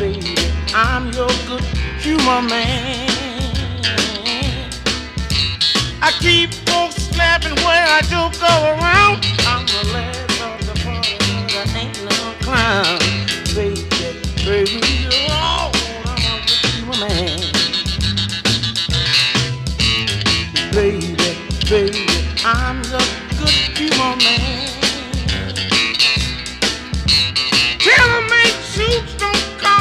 baby, I'm your good humor man. I keep folks laughing where I do go around. I'm the last of the party, but I ain't no clown. Baby, baby, oh, I'm a good humor man. Baby, baby, I'm the good humor man.